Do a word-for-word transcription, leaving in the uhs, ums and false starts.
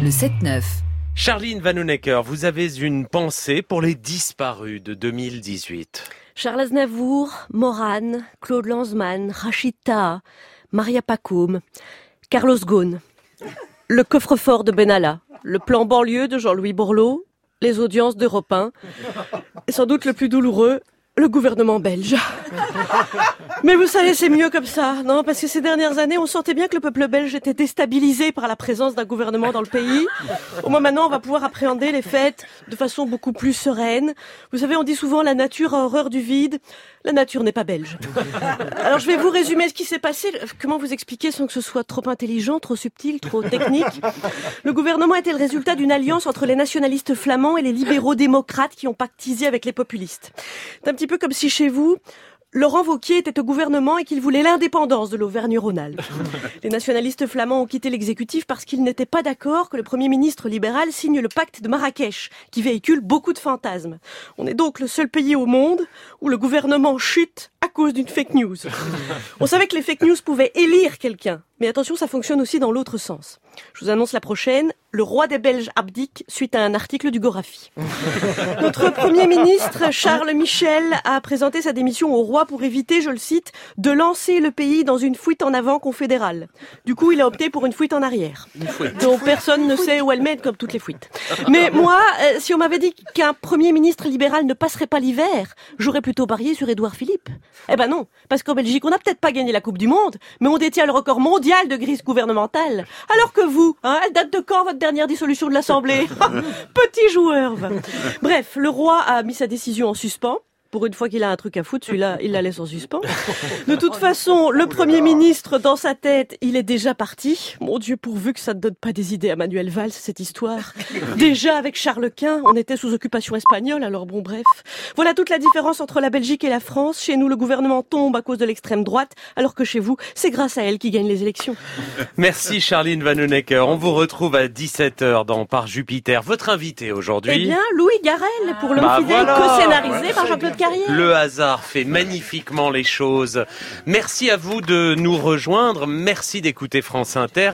le sept neuf. Charline Vanhoenacker, vous avez une pensée pour les disparus de deux mille dix-huit. Charles Aznavour, Morane, Claude Lanzmann, Rachida, Maria Pacôme, Carlos Ghosn, le coffre-fort de Benalla, le plan banlieue de Jean-Louis Borloo, les audiences d'Europe un, et sans doute le plus douloureux, le gouvernement belge. Mais vous savez, c'est mieux comme ça, non? Parce que ces dernières années, on sentait bien que le peuple belge était déstabilisé par la présence d'un gouvernement dans le pays. Au moins maintenant, on va pouvoir appréhender les fêtes de façon beaucoup plus sereine. Vous savez, on dit souvent la nature a horreur du vide. La nature n'est pas belge. Alors je vais vous résumer ce qui s'est passé. Comment vous expliquer sans que ce soit trop intelligent, trop subtil, trop technique? Le gouvernement était le résultat d'une alliance entre les nationalistes flamands et les libéraux démocrates qui ont pactisé avec les populistes. C'est un petit peu comme si chez vous, Laurent Wauquiez était au gouvernement et qu'il voulait l'indépendance de l'Auvergne-Rhône-Alpes. Les nationalistes flamands ont quitté l'exécutif parce qu'ils n'étaient pas d'accord que le Premier ministre libéral signe le pacte de Marrakech, qui véhicule beaucoup de fantasmes. On est donc le seul pays au monde où le gouvernement chute à cause d'une fake news. On savait que les fake news pouvaient élire quelqu'un, mais attention, ça fonctionne aussi dans l'autre sens. Je vous annonce la prochaine, le roi des Belges abdique suite à un article du Gorafi. Notre Premier ministre, Charles Michel, a présenté sa démission au roi pour éviter, je le cite, de lancer le pays dans une fuite en avant confédérale. Du coup, il a opté pour une fuite en arrière, dont personne ne sait où elle mène, comme toutes les fuites. Mais moi, euh, si on m'avait dit qu'un Premier ministre libéral ne passerait pas l'hiver, j'aurais plutôt parié sur Édouard Philippe. Eh ben non, parce qu'en Belgique, on n'a peut-être pas gagné la Coupe du Monde, mais on détient le record mondial de crise gouvernementale. Alors que vous, hein, elle date de quand votre dernière dissolution de l'Assemblée? Petit joueur. Bref, le roi a mis sa décision en suspens. Pour une fois qu'il a un truc à foutre, celui-là, il la laisse en suspens. De toute façon, le Premier ministre, dans sa tête, il est déjà parti. Mon Dieu, pourvu que ça ne donne pas des idées à Manuel Valls, cette histoire. Déjà, avec Charles Quint, on était sous occupation espagnole, alors bon, bref. Voilà toute la différence entre la Belgique et la France. Chez nous, le gouvernement tombe à cause de l'extrême droite, alors que chez vous, c'est grâce à elle qui gagne les élections. Merci Charline Vanhoenacker. On vous retrouve à dix-sept heures dans Par Jupiter. Votre invité aujourd'hui? Eh bien, Louis Garrel, pour l'homme Bah fidèle, voilà. co-scénarisé par Jean-Claude Carrière. Le hasard fait magnifiquement les choses. Merci à vous de nous rejoindre. Merci d'écouter France Inter.